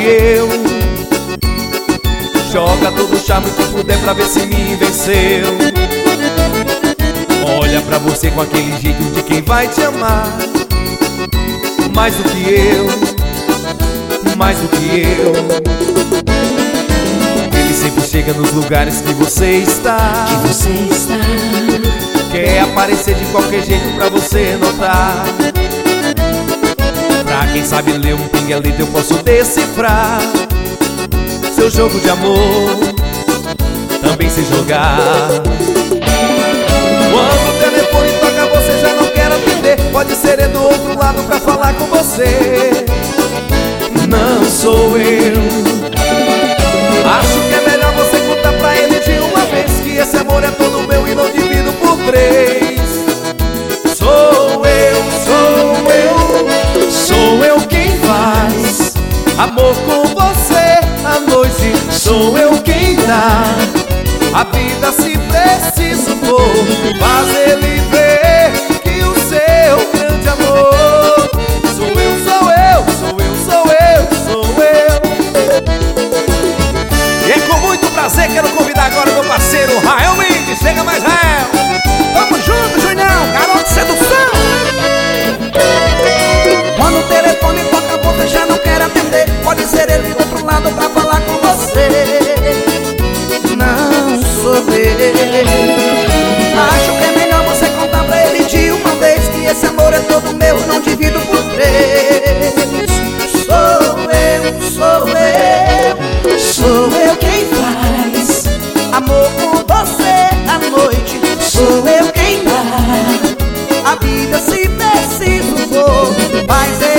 eu. Joga todo o charme que puder pra ver se me venceu. Olha pra você com aquele jeito de quem vai te amar. Mais do que eu, mais do que eu. Ele sempre chega nos lugares que você está. Quer aparecer de qualquer jeito pra você notar. Pra quem sabe ler um pinguelito eu posso decifrar. Seu jogo de amor também sei jogar. Quando o telefone toca você já não quer atender. Pode ser ele do outro lado pra falar com você. Não sou eu. Acho que é melhor você contar pra ele de uma vez que esse amor é todo meu e não divido por 3. Sou eu, sou eu, sou eu quem faz amor com você à noite. Sou eu quem dá a vida se preciso for. Faz ele ver que o seu grande amor sou eu, sou eu, sou eu, sou eu, sou eu. E é com muito prazer quero convidar agora meu parceiro Rael Mendes. Chega mais, Rael. Tamo junto, Junião, garoto sedução. Quando o telefone toca você já não quer atender. Pode ser ele do outro lado pra falar com você. Não sou eu. Acho que é melhor você contar pra ele de uma vez que esse amor é todo meu, não divido por 3. Sou eu, sou eu, sou eu quem faz amor com você à noite. Sou eu quem dá a vida se preciso for. Mas